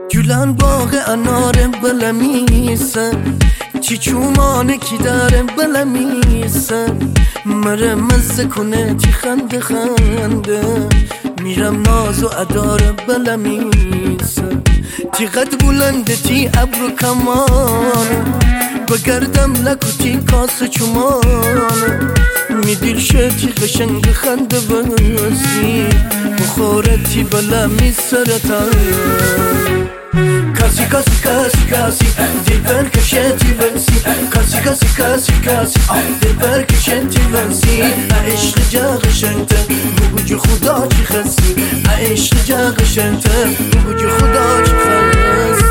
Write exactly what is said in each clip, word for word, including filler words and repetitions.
جولان باغ انار بلمیسن چی چومانه کی داره بلمیسن مره مزه کنه چی خنده خنده میرم ناز و اداره بلمیسن تی قد بلنده تی ابرو کمانه بگردم لکو تی کاسه چومانه میدیل شه تی قشنگ خنده بسی بخوره تی بلمی سرطان کاسی کاسی کاسی کاسی دل بر کشتی ونسی کاسی کاسی کاسی کاسی دل بر کشتی ونسی عشق جاغ شنتر بگوج خدا چی خسی عشق جاغ شنتر بگوج خدا چی خسی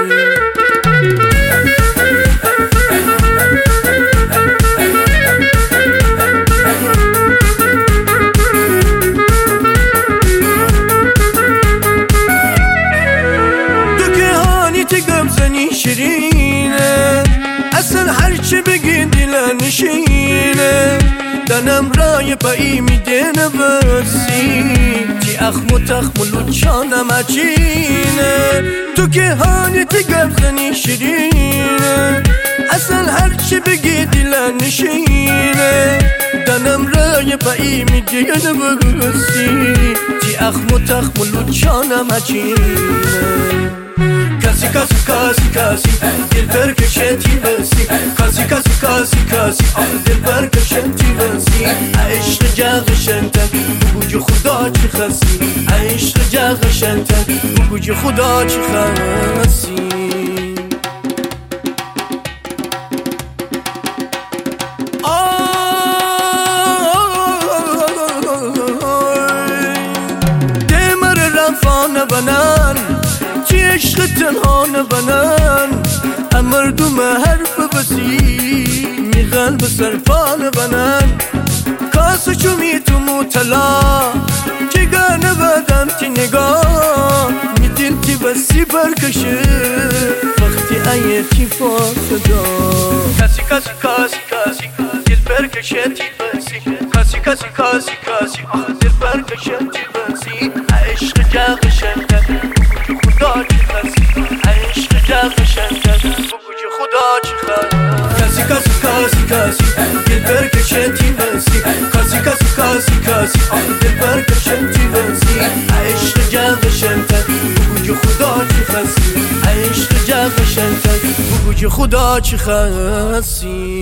شیرینه اصلا هرچی بگی دل نشینه دنم رای پایی میده نبسی تی اخم و تخم و لوچانم عجینه تو که هانیتی گبزنی شیرینه اصلا هرچی بگی دل نشینه دنم رای پایی میده نبسی تی اخم و تخم و لوچانم عجینه کاسی کاسی کاسی کاسی دل بر کشتی بسی کاسی کاسی کاسی کاسی دل بر کشتی بسی عشق جاغ شنتر بگوج خدا چی خسی عشق جاغ شنتر بگوج خدا چی خسی دمر رفانه بنان چی عشق تنها نبنن امردم حرف بسی می قلب سرفان بنن کاسو چومی تو مطلا جگر نبدم تی نگاه می دل تی بسی برکشه وقتی ایه تی فاسدا کاسی کاسی کاسی کاسی دل برکشه تی بسی کاسی کاسی کاسی کاسی دل برکشه تی بسی عشق جاغ شنتر خدا چی خسی عشق جاغ شنتر بگوج خدا چی خسی کاسی کاسی کاسی کاسی دل بر کشتی بسی کاسی کاسی کاسی کاسی دل بر کشتی بسی عشق جاغ شنتر بگوج خدا چی خسی عشق جاغ شنتر بگوج خدا چی خسی